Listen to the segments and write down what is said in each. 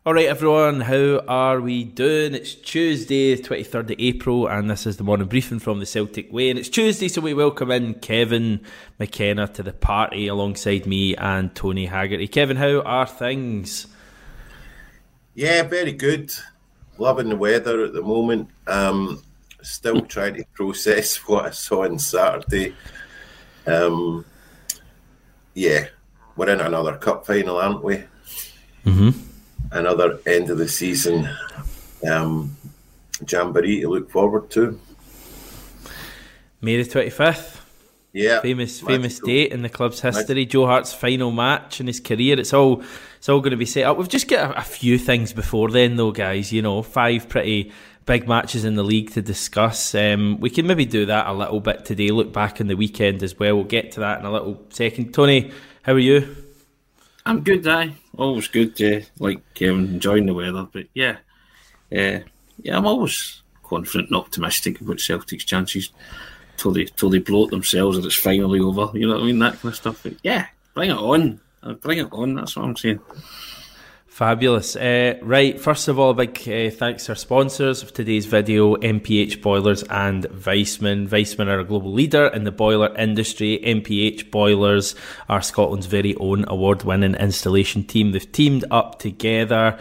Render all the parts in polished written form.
All right, everyone, how are we doing? It's Tuesday, 23rd of April, and this is the morning briefing from the Celtic Way. And it's Tuesday, so we welcome in Kevin McKenna to the party alongside me and Tony Haggerty. Kevin, how are things? Yeah, very good. Loving the weather at the moment. Still trying to process what I saw on Saturday. Yeah, we're in another cup final, aren't we? Mm-hmm. Another end of the season jamboree to look forward to. May the 25th. Yeah, famous date in the club's history. Joe Hart's final match in his career. It's all going to be set up. We've just got a few things before then, though, guys. 5 pretty big matches in the league to discuss. We can maybe do that a little bit today. Look back on the weekend as well. We'll get to that in a little second. Tony, how are you? I'm good, always good. Like Kevin, enjoying the weather. But yeah, I'm always confident and optimistic about Celtic's chances till they blow it themselves and it's finally over. You know what I mean? That kind of stuff. But yeah, bring it on. Bring it on. That's what I'm saying. Fabulous. Right, first of all, a big thanks to our sponsors of today's video, MPH Boilers and Weissman. Weissman are a global leader in the boiler industry. MPH Boilers are Scotland's very own award-winning installation team. They've teamed up together.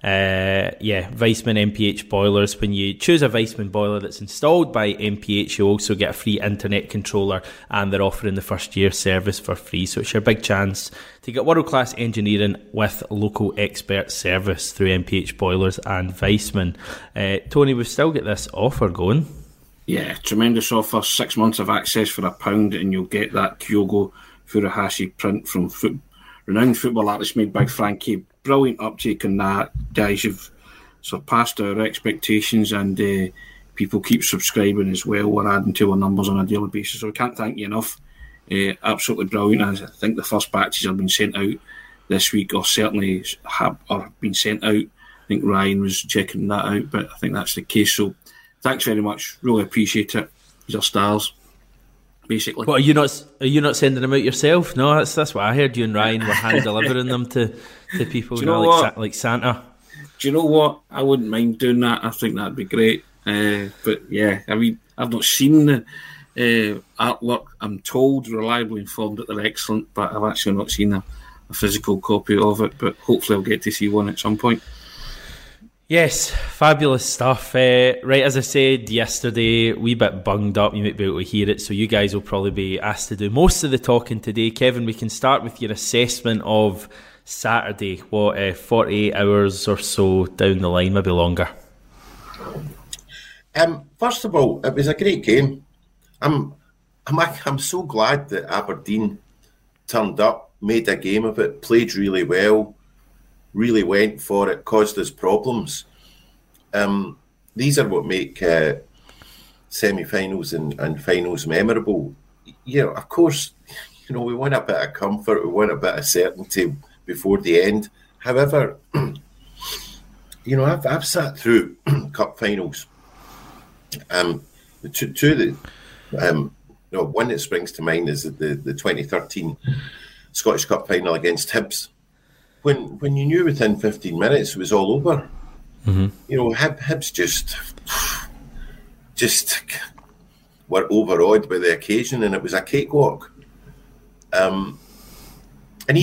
Weissman MPH Boilers. When you choose a Weissman boiler that's installed by MPH, you also get a free internet controller, and they're offering the first year service for free. So it's your big chance to get world-class engineering with local expert service through MPH Boilers and Weissman. Tony, we've still got this offer going. Yeah, tremendous offer. 6 months of access for £1, and you'll get that Kyogo Furuhashi print from renowned football artist made by Frankie. Brilliant uptake on that, guys. You've surpassed our expectations, and people keep subscribing as well. We're adding to our numbers on a daily basis, so we can't thank you enough. Absolutely brilliant. I think the first batches have been sent out this week, or certainly have been sent out. I think Ryan was checking that out, but I think that's the case. So thanks very much. Really appreciate it. These are stars. Basically. What, are you not sending them out yourself? No, that's what I heard. You and Ryan were hand delivering them to people. Do you know what? Like Santa. Do you know what? I wouldn't mind doing that. I think that'd be great. But yeah, I mean, I've not seen the artwork. I'm told, reliably informed, that they're excellent, but I've actually not seen a physical copy of it. But hopefully, I'll get to see one at some point. Yes, fabulous stuff. Right, as I said yesterday, wee bit bunged up. You might be able to hear it, so you guys will probably be asked to do most of the talking today. Kevin, we can start with your assessment of Saturday. 48 hours or so down the line, maybe longer. First of all, it was a great game. I'm so glad that Aberdeen turned up, made a game of it, played really well. Really went for it, caused us problems. These are what make semi-finals and finals memorable. Of course, we want a bit of comfort, we want a bit of certainty before the end. However, I've sat through cup finals. One that springs to mind is the 2013 Scottish Cup final against Hibs. When you knew within 15 minutes it was all over, Hibs just were overawed by the occasion, and it was a cakewalk. And I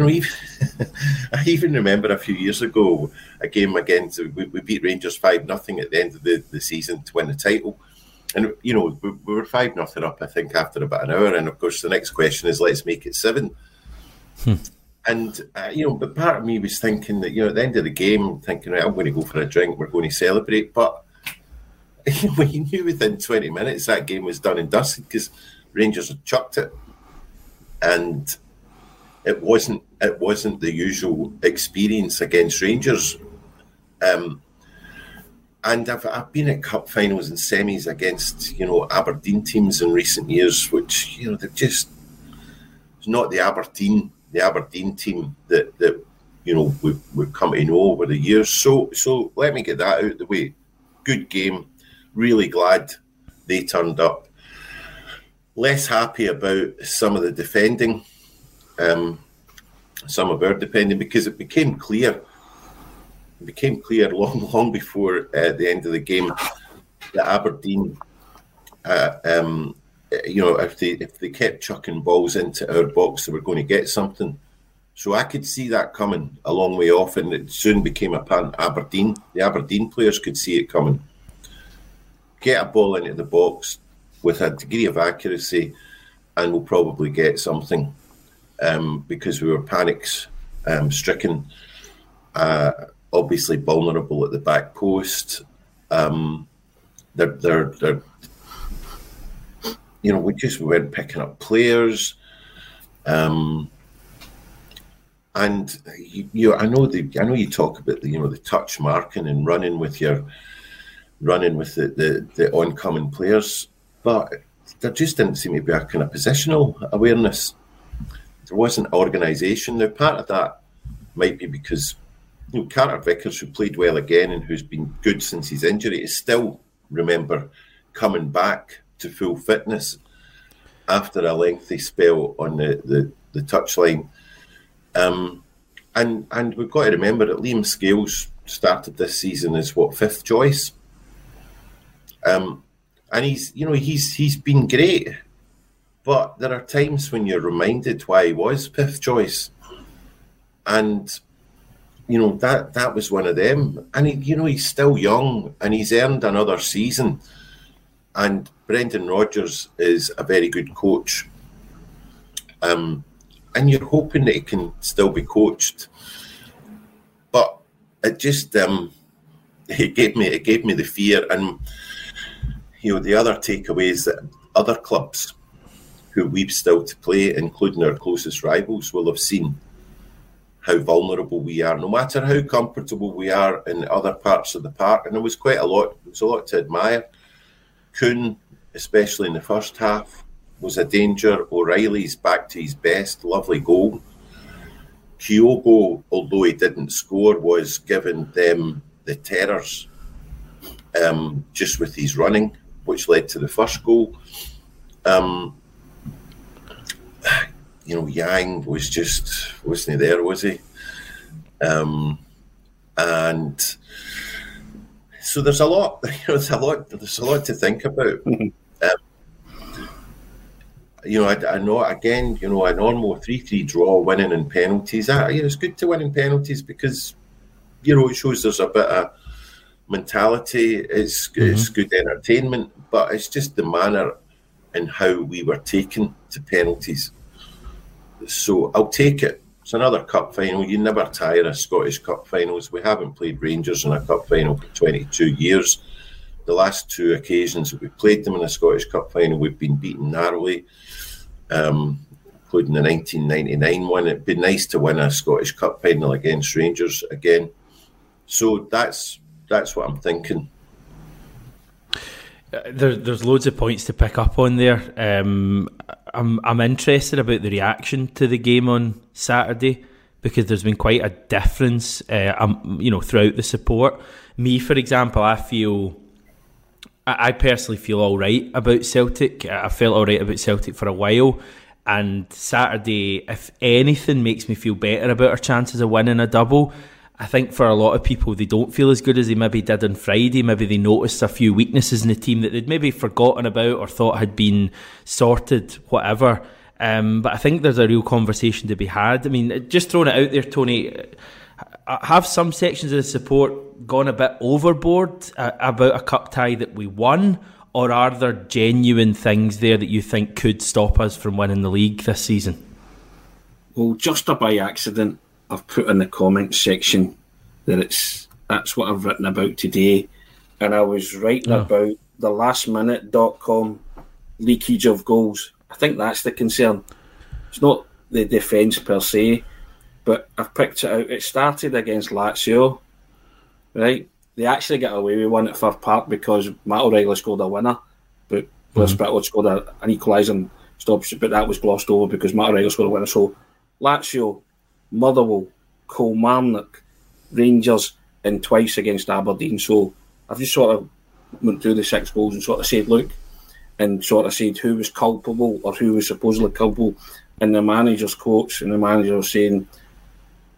even remember a few years ago a game against we beat Rangers 5-0 at the end of the season to win the title, and we were 5-0 up, I think, after about an hour, and of course the next question is, let's make it 7. And, but part of me was thinking that, at the end of the game, thinking, right, I'm going to go for a drink, we're going to celebrate. But when you knew within 20 minutes that game was done and dusted because Rangers had chucked it. And it wasn't the usual experience against Rangers. And I've been at cup finals and semis against, Aberdeen teams in recent years, which, they're just, it's not the Aberdeen team that we've come to know over the years. So let me get that out of the way. Good game. Really glad they turned up. Less happy about some of the defending, some of our defending, because it became clear became clear long before the end of the game that Aberdeen, if they kept chucking balls into our box, they were going to get something. So I could see that coming a long way off, and it soon became apparent the Aberdeen players could see it coming. Get a ball into the box with a degree of accuracy, and we'll probably get something, because we were panic-stricken, obviously vulnerable at the back post. We weren't picking up players, and I know you talk about the touch marking and running with the oncoming players, but there just didn't seem to be a kind of positional awareness. There wasn't organisation. Now, part of that might be because Carter Vickers, who played well again and who's been good since his injury, is still, remember, coming back to full fitness after a lengthy spell on the touchline. And we've got to remember that Liam Scales started this season as fifth choice. And he's been great, but there are times when you're reminded why he was fifth choice, and that was one of them. And he's still young, and he's earned another season. And Brendan Rodgers is a very good coach, and you're hoping that he can still be coached. But it just it gave me the fear. And the other takeaway is that other clubs who we've still to play, including our closest rivals, will have seen how vulnerable we are, no matter how comfortable we are in other parts of the park. And there was quite a lot. There was a lot to admire. Kuhn, especially in the first half, was a danger. O'Reilly's back to his best, lovely goal. Kyogo, although he didn't score, was giving them the terrors just with his running, which led to the first goal. Yang wasn't there, was he? And so there's a lot. There's a lot to think about. I know, again, a normal 3-3 draw, winning in penalties. It's good to win in penalties because, it shows there's a bit of mentality. It's good entertainment, but it's just the manner and how we were taken to penalties. So I'll take it. It's another cup final. You never tire of Scottish Cup finals. We haven't played Rangers in a cup final for 22 years. The last two occasions that we played them in a Scottish Cup final, we've been beaten narrowly, including the 1999 one. It'd be nice to win a Scottish Cup final against Rangers again. So that's what I'm thinking. There's loads of points to pick up on there. I'm interested about the reaction to the game on Saturday, because there's been quite a difference, throughout the support. Me, for example, I personally feel all right about Celtic. I felt all right about Celtic for a while, and Saturday, if anything, makes me feel better about our chances of winning a double. I think for a lot of people, they don't feel as good as they maybe did on Friday. Maybe they noticed a few weaknesses in the team that they'd maybe forgotten about or thought had been sorted, whatever. But I think there's a real conversation to be had. I mean, just throwing it out there, Tony, have some sections of the support gone a bit overboard about a cup tie that we won? Or are there genuine things there that you think could stop us from winning the league this season? Well, just by accident, I've put in the comments section that that's what I've written about today. And I was writing about the lastminute.com leakage of goals. I think that's the concern. It's not the defence per se, but I've picked it out. It started against Lazio, right? They actually got away with one at Fir Park because Matt O'Reilly scored a winner, but Blair Spittle scored an equalising stoppage, but that was glossed over because Matt O'Reilly scored a winner. So Lazio, Motherwell, Kilmarnock, Rangers, and twice against Aberdeen. So I've just sort of went through the 6 goals and sort of said, look, and sort of said who was culpable or who was supposedly culpable. And the manager's quotes, and the manager was saying,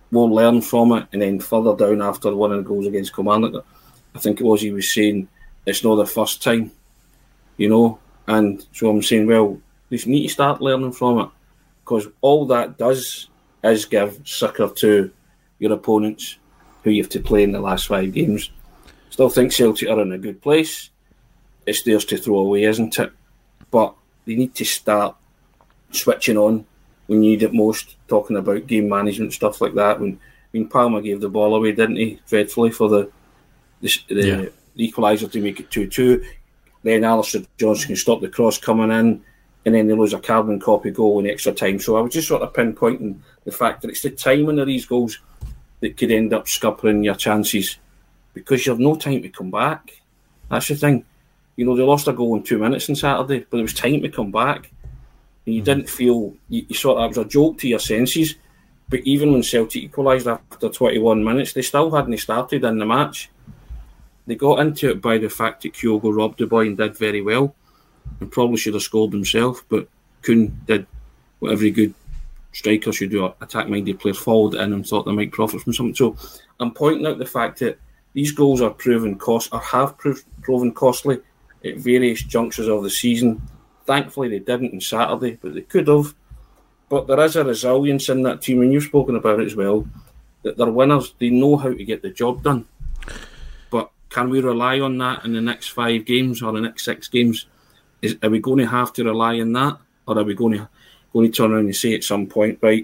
we'll learn from it. And then further down after one of the goals against Kilmarnock, I think it was, he was saying it's not the first time, and so I'm saying, well, you need to start learning from it, because all that does is give succour to your opponents who you have to play in the last 5 games. Still think Celtic are in a good place. It's theirs to throw away, isn't it? But they need to start switching on when you need it most, talking about game management, stuff like that. When Palmer gave the ball away, didn't he, dreadfully, for the equaliser to make it 2-2. Then Alistair Johnson can stop the cross coming in, and then they lose a carbon copy goal in extra time. So I was just sort of pinpointing the fact that it's the timing of these goals that could end up scuppering your chances, because you have no time to come back. That's the thing. They lost a goal in 2 minutes on Saturday, but there was time to come back. And you didn't feel, you sort of, it was a jolt to your senses. But even when Celtic equalised after 21 minutes, they still hadn't started in the match. They got into it by the fact that Kyogo robbed the boy and did very well, and probably should have scored himself, but Kuhn did what every good striker should do: attack-minded players followed it in and thought they might profit from something. So I'm pointing out the fact that these goals are proven proven costly at various junctures of the season. Thankfully, they didn't on Saturday, but they could have. But there is a resilience in that team, and you've spoken about it as well, that they're winners. They know how to get the job done. But can we rely on that in the next 5 games or the next 6 games? Are we going to have to rely on that, or are we going to turn around and say at some point, right,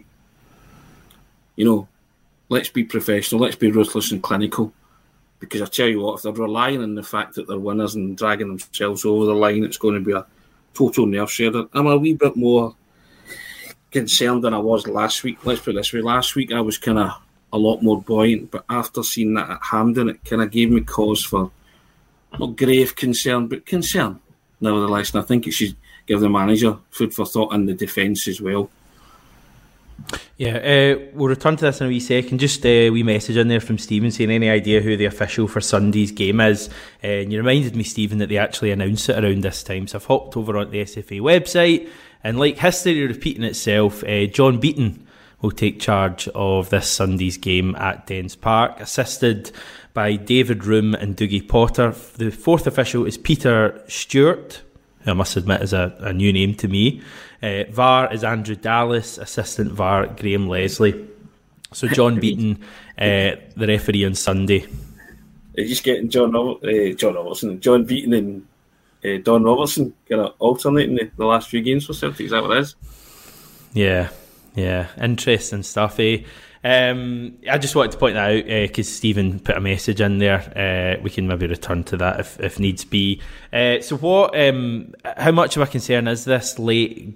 let's be professional, let's be ruthless and clinical? Because I tell you what, if they're relying on the fact that they're winners and dragging themselves over the line, it's going to be a total nerve shredder. I'm a wee bit more concerned than I was last week. Let's put it this way: last week I was kind of a lot more buoyant, but after seeing that at Hampden, it kind of gave me cause for not grave concern, but concern nevertheless. And I think it should give the manager food for thought in the defence as well. Yeah, we'll return to this in a wee second. Just a wee message in there from Stephen saying, any idea who the official for Sunday's game is? And you reminded me, Stephen, that they actually announce it around this time. So I've hopped over on the SFA website, and like history repeating itself, John Beaton will take charge of this Sunday's game at Dens Park, assisted by David Room and Dougie Potter. The 4th official is Peter Stewart, who I must admit is a new name to me. VAR is Andrew Dallas, assistant VAR Graham Leslie. So John Beaton, the referee on Sunday. You're just getting John Beaton and Don Robertson kind of alternating the last few games for Celtic. Is that what it is? Yeah, interesting stuff. I just wanted to point that out because Stephen put a message in there. We can maybe return to that if needs be. So what? How much of a concern is this late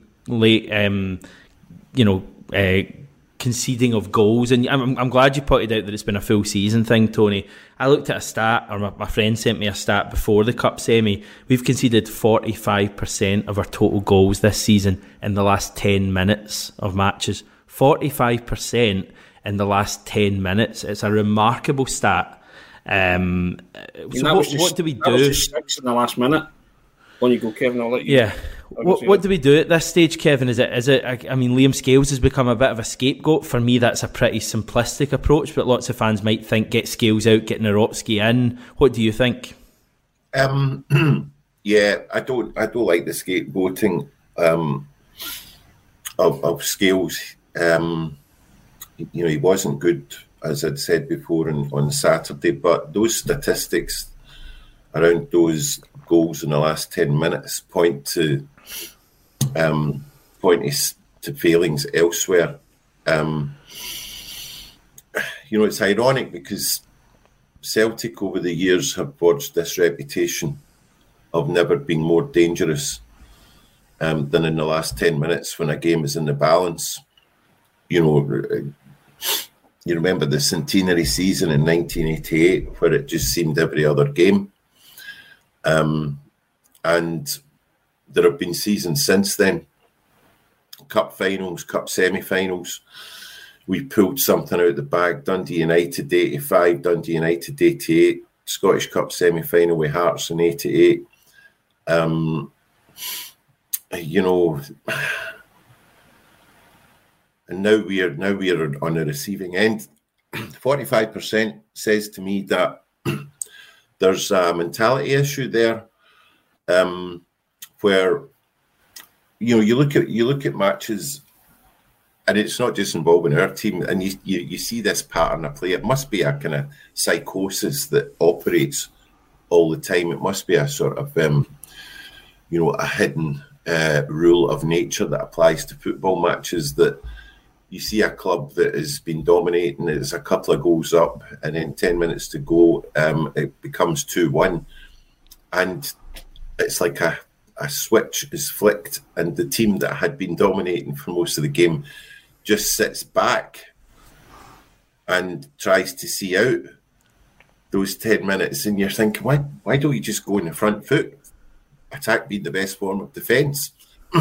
conceding of goals? And I'm glad you pointed out that it's been a full season thing, Tony. I looked at a stat, or my friend sent me a stat before the Cup semi. We've conceded 45% of our total goals this season in the last 10 minutes of matches. 45% in the last 10 minutes. It's a remarkable stat. So what do we do? That was just 6 in the last minute. On you go, Kevin. I'll let you. Yeah. What do we do at this stage, Kevin? Is it? I mean, Liam Scales has become a bit of a scapegoat. For me, that's a pretty simplistic approach, but lots of fans might think get Scales out, get Nawrocki in. What do you think? Yeah, I don't like the scapegoating of Scales. He wasn't good, as I'd said before, on Saturday, but those statistics around those goals in the last 10 minutes point to failings elsewhere. It's ironic because Celtic over the years have forged this reputation of never being more dangerous than in the last 10 minutes when a game is in the balance. You remember the centenary season in 1988 where it just seemed every other game. And there have been seasons since then, cup finals, cup semi-finals. We pulled something out of the bag. Dundee United 85, Dundee United 88, Scottish Cup semi-final with Hearts in 88. And now we are on the receiving end 45% says to me that there's a mentality issue there, where you look at matches, and it's not just involving our team, and you see this pattern of play. It must be a kind of psychosis that operates all the time. It must be a sort of a hidden rule of nature that applies to football matches, that you see a club that has been dominating, it's a couple of goals up, and then 10 minutes to go, it becomes 2-1. And it's like a switch is flicked, and the team that had been dominating for most of the game just sits back and tries to see out those 10 minutes. And you're thinking, why don't you just go in the front foot? Attack being the best form of defence.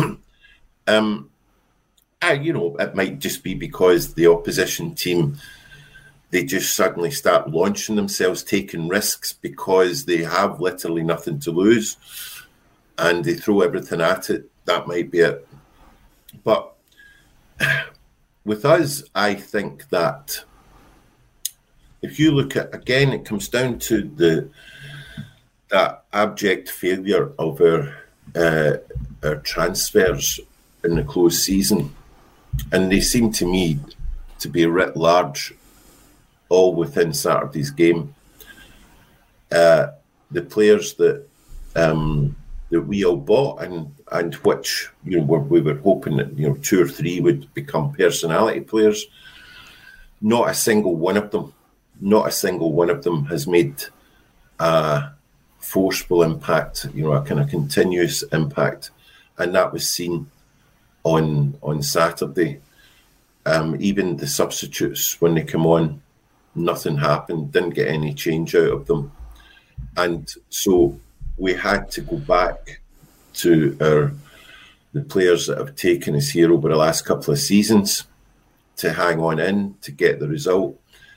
It might just be because the opposition team, they just suddenly start launching themselves, taking risks because they have literally nothing to lose, and they throw everything at it. That might be it. But with us, I think that if you look at, again, it comes down to that abject failure of our transfers in the closed season. And they seem to me to be writ large all within Saturday's game. The players that we all bought and which we were hoping that 2 or 3 would become personality players. Not a single one of them has made a forceful impact, a kind of continuous impact, and that was seen on Saturday. Even the substitutes, when they come on, nothing happened, didn't get any change out of them. And so we had to go back to the players that have taken us here over the last couple of seasons to hang on in, to get the result.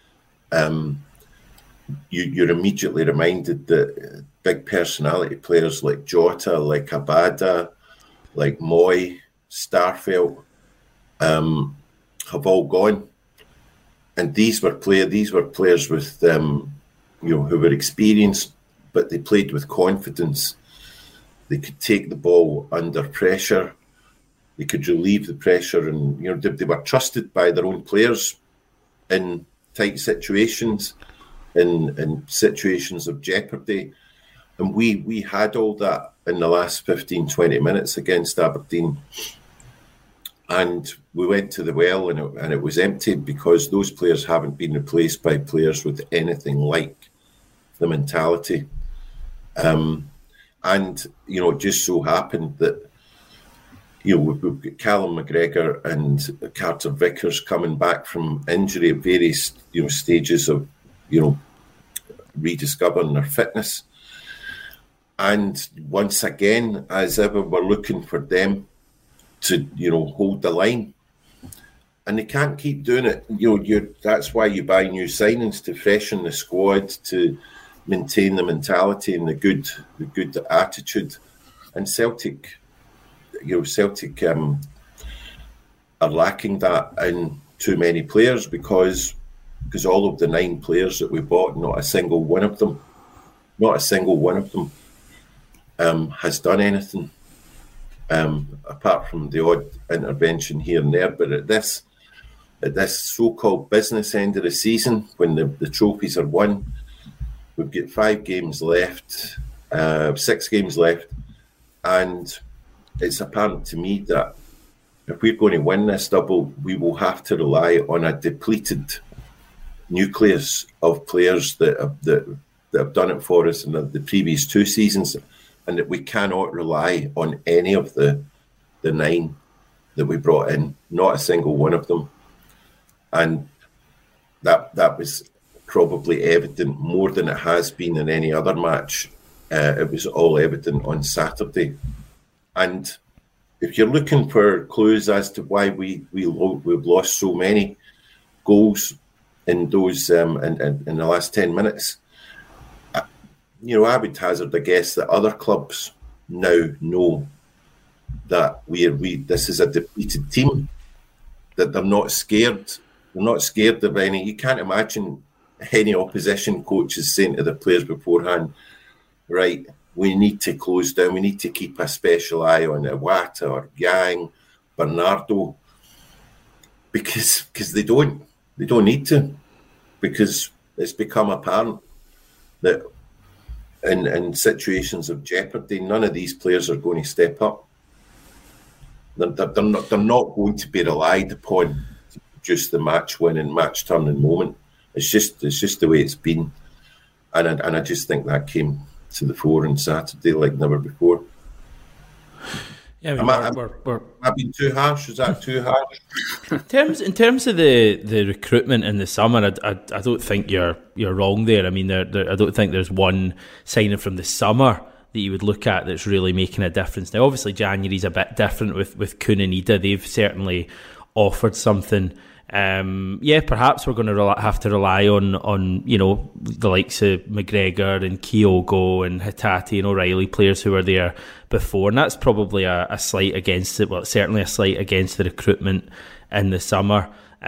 You're immediately reminded that big personality players like Jota, like Abada, like Moy, Starfelt, have all gone, and these were players with who were experienced, but they played with confidence. They could take the ball under pressure. They could relieve the pressure, and they were trusted by their own players in tight situations, in situations of jeopardy. And we had all that in the last 15, 20 minutes against Aberdeen. And we went to the well, and it was empty because those players haven't been replaced by players with anything like the mentality. And it just so happened that we've got Callum McGregor and Carter Vickers coming back from injury at various stages of rediscovering their fitness. And once again, as ever, we're looking for them to hold the line, and they can't keep doing it. That's why you buy new signings, to freshen the squad, to maintain the mentality and the good attitude. And Celtic are lacking that in too many players, because all of the 9 players that we bought, not a single one of them has done anything. Apart from the odd intervention here and there. But at this so-called business end of the season, when the trophies are won, we've got 5 games left, 6 games left, and it's apparent to me that if we're going to win this double, we will have to rely on a depleted nucleus of players that have done it for us in the previous 2 seasons, and that we cannot rely on any of the 9 that we brought in, not a single one of them. And that was probably evident more than it has been in any other match. It was all evident on Saturday. And if you're looking for clues as to why we've lost so many goals in those in the last 10 minutes, I would hazard a guess that other clubs now know that this is a depleted team, that they're not scared They're not scared of any. You can't imagine any opposition coaches saying to the players beforehand, right, we need to close down, we need to keep a special eye on Iwata or Yang, Bernardo, because they don't need to, because it's become apparent that in situations of jeopardy, none of these players are going to step up. They're not going to be relied upon just the match-winning, match-turning moment. It's just the way it's been, and I just think that came to the fore on Saturday like never before. Yeah, I've been too harsh. Is that too harsh? In terms of the recruitment in the summer, I don't think you're wrong there. I mean, I don't think there's one signing from the summer that you would look at that's really making a difference. Now, obviously, January's a bit different with Kuhn and Ida. They've certainly offered something. Perhaps we're going to have to rely on the likes of McGregor and Kyogo and Hatate and O'Reilly, players who were there before, and that's probably a slight against it. Well, certainly a slight against the recruitment in the summer.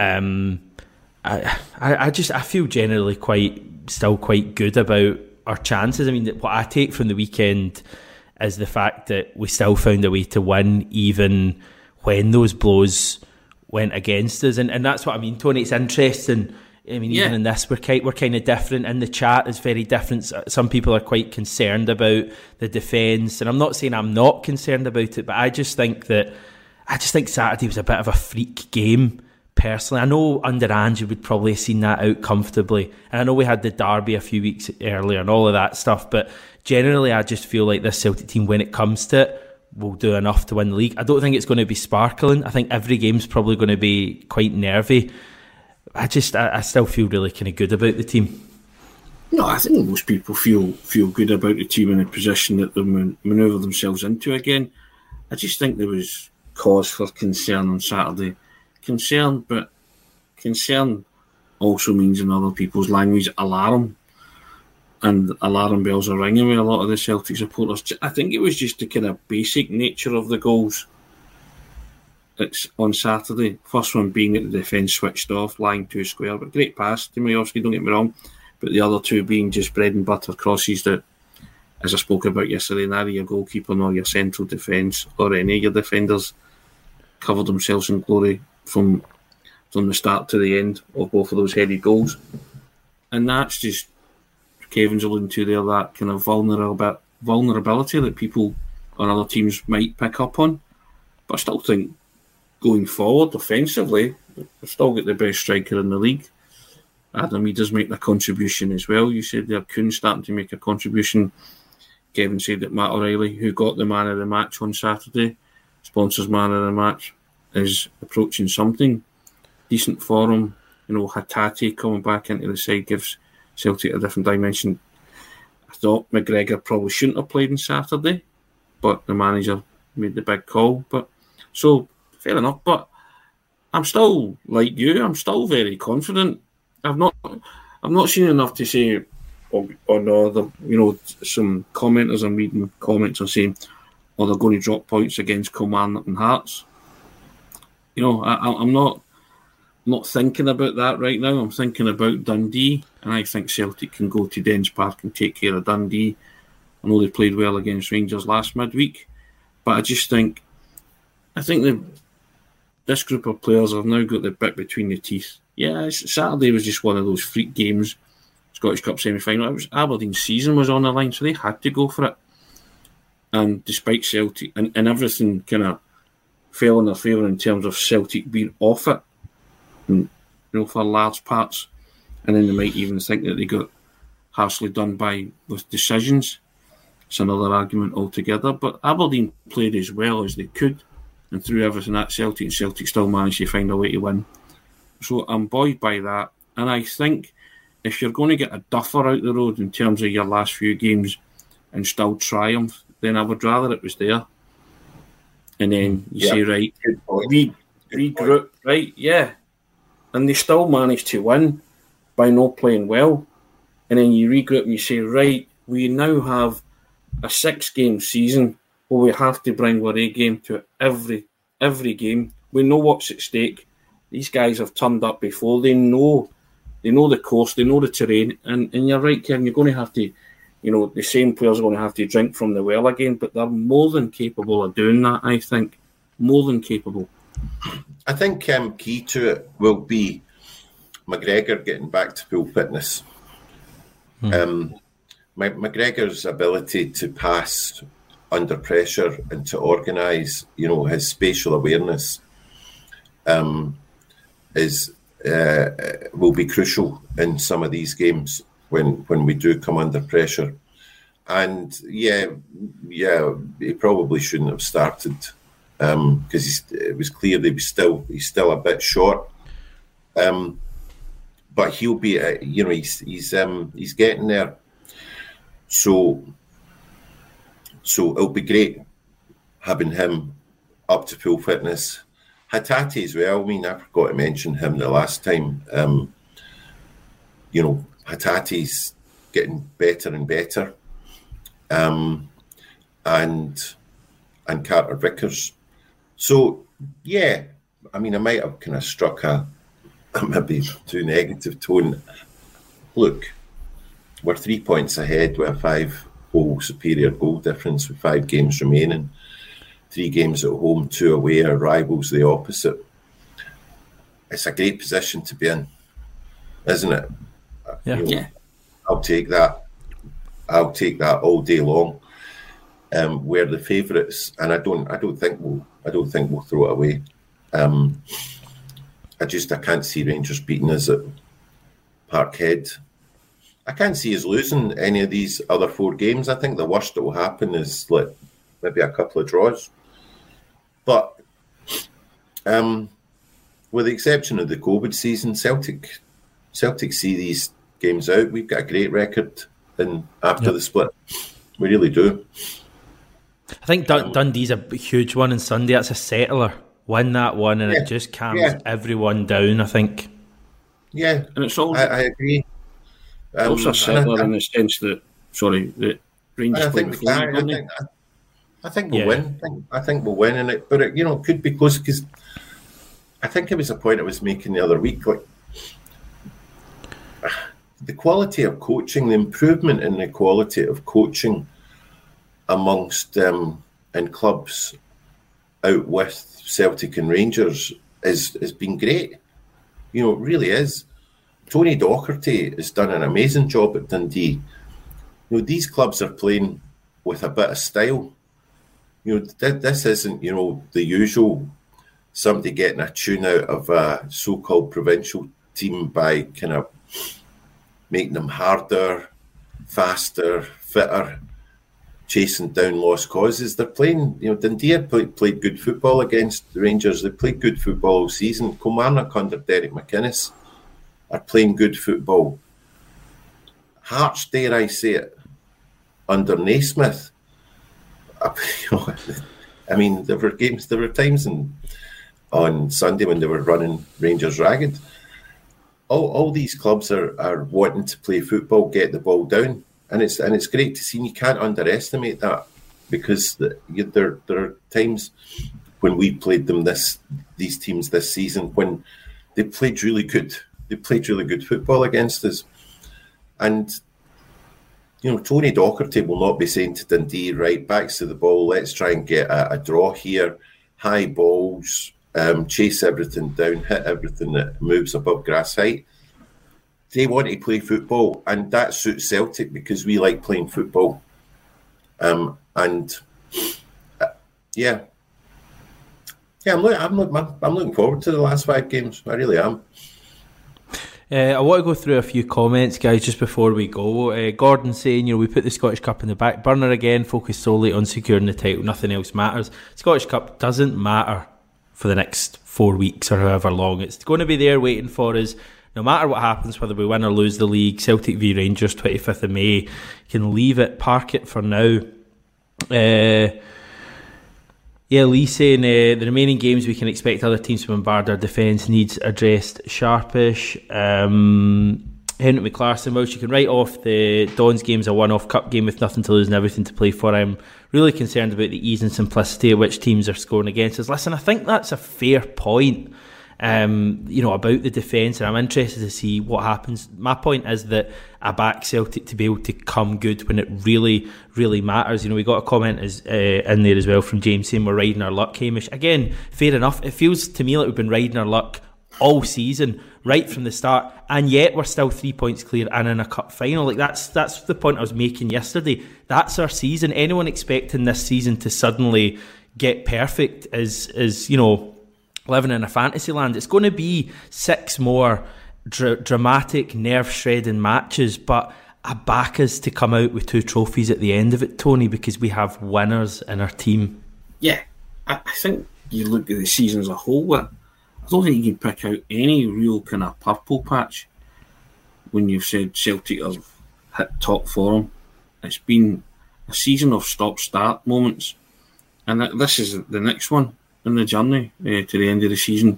I feel generally still quite good about our chances. I mean, what I take from the weekend is the fact that we still found a way to win, even when those blows went against us, and that's what I mean, Tony. It's interesting. I mean, even in this, we're kind of different. In the chat, it's very different. Some people are quite concerned about the defence, and I'm not saying I'm not concerned about it, but I just think Saturday was a bit of a freak game. Personally, I know under Ange you would probably have seen that out comfortably, and I know we had the derby a few weeks earlier and all of that stuff, but generally I just feel like this Celtic team, when it comes to it, will do enough to win the league. I don't think it's going to be sparkling. I think every game's probably going to be quite nervy. I still feel really kind of good about the team. No, I think most people feel good about the team in the position that they manoeuvre themselves into again. I just think there was cause for concern on Saturday. But concern also means, in other people's language, alarm. And alarm bells are ringing with a lot of the Celtic supporters. I think it was just the kind of basic nature of the goals. It's on Saturday. First one being that the defence switched off, lying too square, but great pass to Majowski, don't get me wrong. But the other two being just bread and butter crosses that, as I spoke about yesterday, neither your goalkeeper nor your central defence or any of your defenders covered themselves in glory from the start to the end of both of those headed goals. And that's just Kevin's alluding to there, that kind of vulnerability that people on other teams might pick up on. But I still think going forward offensively, we've still got the best striker in the league. Adam, he does make a contribution as well. You said there, Kuhn starting to make a contribution. Kevin said that Matt O'Reilly, who got the man of the match on Saturday, sponsors man of the match, is approaching something decent for him. Hatate coming back into the side gives Celtic a different dimension. I thought McGregor probably shouldn't have played on Saturday, but the manager made the big call. So fair enough. But I'm still like you. I'm still very confident. I've not seen enough to say. Some commenters, I'm reading comments are saying, they're going to drop points against Kilmarnock and Hearts. I'm not thinking about that right now. I'm thinking about Dundee, and I think Celtic can go to Dens Park and take care of Dundee. I know they played well against Rangers last midweek, but I think this group of players have now got the bit between the teeth. Yeah, Saturday was just one of those freak games. Scottish Cup semi-final. It was Aberdeen's season was on the line, so they had to go for it. And despite Celtic and everything kind of fell in their favour in terms of Celtic being off it, and, for large parts, and then they might even think that they got harshly done by with decisions. It's another argument altogether. But Aberdeen played as well as they could and threw everything at Celtic, and Celtic still managed to find a way to win. So I'm buoyed by that, and I think if you're going to get a duffer out the road in terms of your last few games and still triumph, then I would rather it was there. And then you say, right, regroup, right, yeah. And they still managed to win by not playing well. And then you regroup and you say, right, we now have a 6-game season where we have to bring our A game to every game. We know what's at stake. these guys have turned up before. They know the course, they know the terrain, and you're right, Kieran, you're going to have to, the same players are going to have to drink from the well again, but they're more than capable of doing that, I think. More than capable. I think key to it will be McGregor getting back to full fitness. McGregor's ability to pass under pressure and to organise, his spatial awareness will be crucial in some of these games when we do come under pressure. And yeah, he probably shouldn't have started because it was clear that he's still a bit short. But he'll be, he's getting there. So it'll be great having him up to full fitness. Hatate as well. I mean, I forgot to mention him the last time. Hatate's getting better and better. And Carter Vickers. So, yeah, I mean, I might have kind of struck a maybe too negative tone. Look, we're 3 points ahead with a 5-goal superior goal difference with 5 games remaining. 3 games at home, 2 away. Our rivals the opposite. It's a great position to be in, isn't it? Yeah. I'll take that. I'll take that all day long. We're the favourites, and I don't think we'll throw it away. I can't see Rangers beating us at Parkhead. I can't see us losing any of these other 4 games. I think the worst that will happen is maybe a couple of draws. But with the exception of the COVID season, Celtic see these games out. We've got a great record after the split. We really do. I think Dundee's a huge one on Sunday. That's a settler. Win that one and it just calms everyone down, I think. Yeah, and it's all. I agree. Also a settler in the sense that Rangers play before. I think we'll win. I think we'll win in it, but it could be close because I think it was a point I was making the other week. Like the quality of coaching, the improvement in the quality of coaching amongst in clubs out with Celtic and Rangers has been great. It really is. Tony Docherty has done an amazing job at Dundee. These clubs are playing with a bit of style. This isn't, the usual somebody getting a tune out of a so-called provincial team by kind of making them harder, faster, fitter, chasing down lost causes. They're playing, Dundee played good football against the Rangers. They played good football all season. Kilmarnock under Derek McInnes are playing good football. Hearts, dare I say it, under Naismith. I mean, there were times on Sunday when they were running Rangers ragged. All these clubs are wanting to play football, get the ball down, and it's great to see. And you can't underestimate that because there are times when we played them these teams this season when they played really good. They played really good football against us, and Tony Docherty will not be saying to Dundee, right, backs to the ball, let's try and get a draw here, high balls, chase everything down, hit everything that moves above grass height. They want to play football, and that suits Celtic because we like playing football. I'm looking forward to the last 5 games. I really am. I want to go through a few comments, guys, just before we go. Gordon saying, we put the Scottish Cup in the back burner again, focus solely on securing the title, nothing else matters. Scottish Cup doesn't matter for the next 4 weeks or however long. It's going to be there waiting for us, no matter what happens, whether we win or lose the league. Celtic v Rangers, 25th of May. You can leave it, park it for now. Lee saying the remaining games we can expect other teams to bombard our defence needs addressed sharpish. Henrik McClarson, Welsh, you can write off the Dons game as a one-off cup game with nothing to lose and everything to play for. I'm really concerned about the ease and simplicity at which teams are scoring against us. Listen, I think that's a fair point. about the defence, and I'm interested to see what happens. My point is that I back Celtic to be able to come good when it really, really matters. We got a comment in there as well from James saying we're riding our luck, Hamish. Again, fair enough. It feels to me like we've been riding our luck all season, right from the start, and yet we're still 3 points clear and in a cup final. Like that's the point I was making yesterday. That's our season. Anyone expecting this season to suddenly get perfect is living in a fantasy land. It's going to be 6 more dramatic, nerve-shredding matches, but I back us to come out with 2 trophies at the end of it, Tony, because we have winners in our team. Yeah, I think you look at the season as a whole, but I don't think you can pick out any real kind of purple patch when you've said Celtic have hit top form. It's been a season of stop-start moments, and this is the next one in the journey to the end of the season.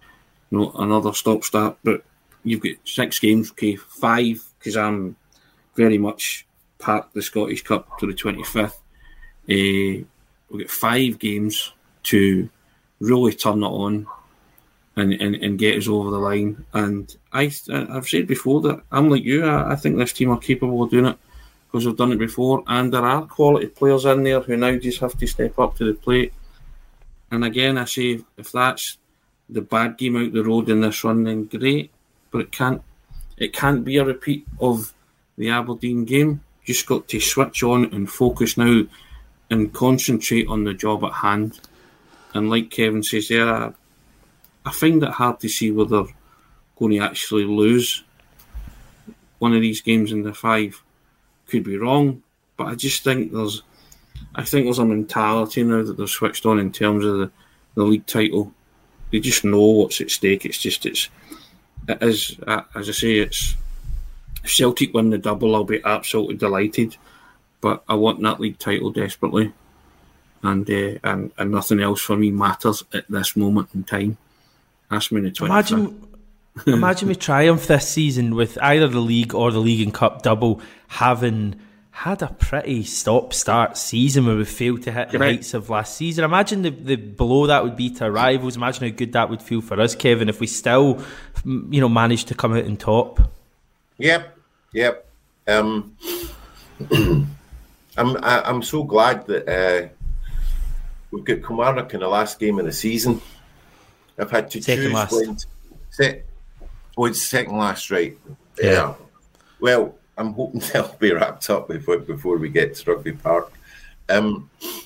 Another stop-start, but you've got 6 games, okay, 5, because I'm very much parked the Scottish Cup to the 25th. We've got 5 games to really turn it on and get us over the line. And I've said before that I'm like you. I think this team are capable of doing it because they've done it before, and there are quality players in there who now just have to step up to the plate. And again, I say, if that's the bad game out the road in this run, then great. But it can't be a repeat of the Aberdeen game. Just got to switch on and focus now and concentrate on the job at hand. And like Kevin says there, I find it hard to see whether they're going to actually lose one of these games in the 5. Could be wrong, but I just think there's a mentality now that they've switched on in terms of the league title. They just know what's at stake. It is, as I say, it's if Celtic win the double, I'll be absolutely delighted. But I want that league title desperately, and nothing else for me matters at this moment in time. Ask me in the 25th. Imagine we triumph this season with either the league or the League and Cup double, having had a pretty stop-start season where we failed to hit the heights of last season. Imagine the below that would be to rivals. Imagine how good that would feel for us, Kevin, if we still, managed to come out on top. Yep. I'm so glad that we've got Kilmarnock in the last game of the season. I've had to choose when. It's second last, right? Yeah. Well, I'm hoping they'll be wrapped up before we get to Rugby Park. I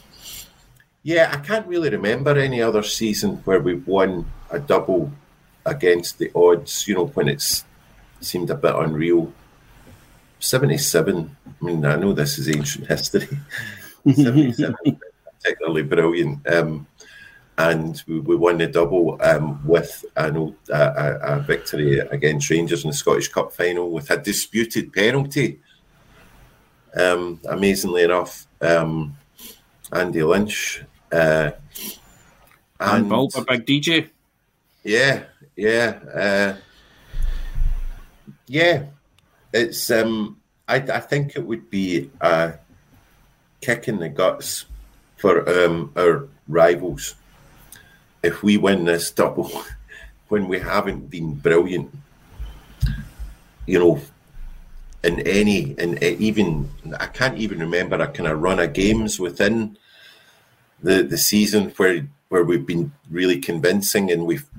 can't really remember any other season where we've won a double against the odds, when it's seemed a bit unreal. 77, I mean, I know this is ancient history. 77, particularly brilliant. And we won the double with a victory against Rangers in the Scottish Cup final with a disputed penalty. Amazingly enough, Andy Lynch. And Bolt, a big DJ. Yeah. It's I think it would be a kick in the guts for our rivals if we win this double when we haven't been brilliant, even I can't even remember a kind of run of games within the season where we've been really convincing and we've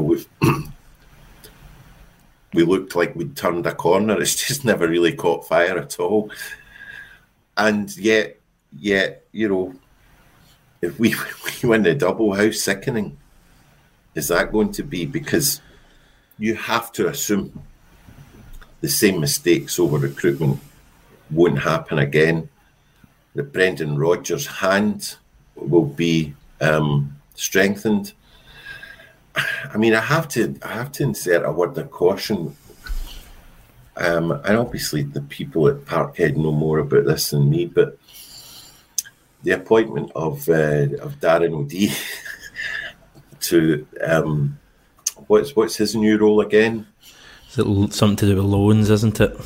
we looked like we'd turned a corner. It's just never really caught fire at all. And yet, if we win the double, how sickening is that going to be? Because you have to assume the same mistakes over recruitment won't happen again. That Brendan Rodgers' hand will be strengthened. I mean, I have to insert a word of caution. And obviously the people at Parkhead know more about this than me, but the appointment of Darren O'Dea to what's his new role again? Is it something to do with loans, isn't it?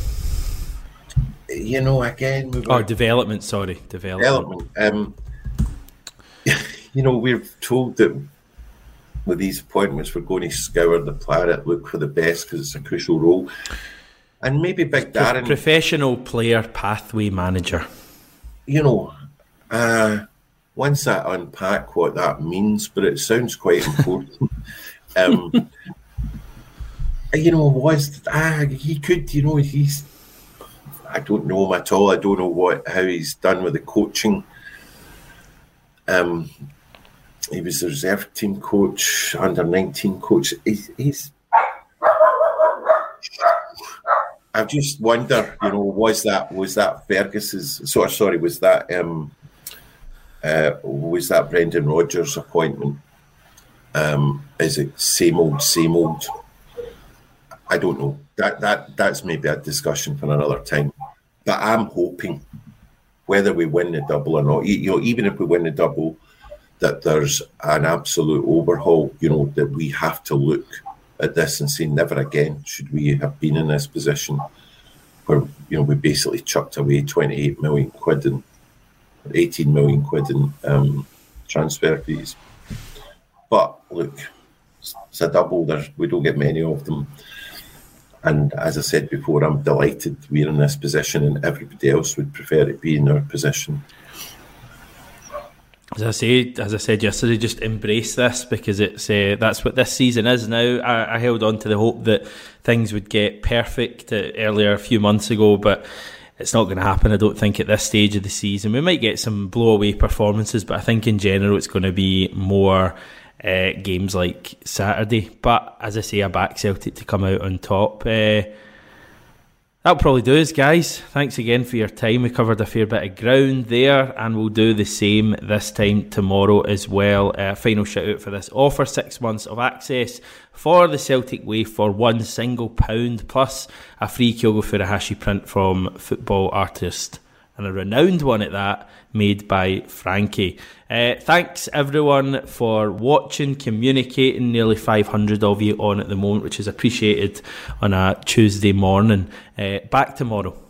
Again... development, sorry. Development. We're told that with these appointments, we're going to scour the planet, look for the best because it's a crucial role. And maybe Big Darren... Professional player pathway manager. You know, once I unpack what that means, but it sounds quite important. You know, he could, you know, he's... I don't know him at all. I don't know how he's done with the coaching. He was the reserve team coach, under 19 coach. He's I just wonder, you know, was that Fergus's? Was that Brendan Rodgers' appointment? Is it same old? I don't know. That's maybe a discussion for another time. But I'm hoping, whether we win the double or not, you know, even if we win the double, that there's an absolute overhaul. You know, that we have to look at this and say, never again should we have been in this position where, you know, we basically chucked away 28 million quid and 18 million quid in transfer fees. But look, it's a double. We don't get many of them. And as I said before, I'm delighted we're in this position, and everybody else would prefer to be in our position. As I said yesterday, just embrace this, because it's that's what this season is now. I held on to the hope that things would get perfect earlier a few months ago, but it's not going to happen, I don't think, at this stage of the season. We might get some blow-away performances, but I think in general it's going to be more games like Saturday. But as I say, I back Celtic to come out on top. That'll probably do us, guys. Thanks again for your time. We covered a fair bit of ground there, and we'll do the same this time tomorrow as well. Final shout out for this offer: 6 months of access for the Celtic Way for £1 single plus a free Kyogo Furuhashi print from Football Artist, and a renowned one at that, made by Frankie. Thanks everyone for watching, communicating. Nearly 500 of you on at the moment, which is appreciated on a Tuesday morning. Back tomorrow.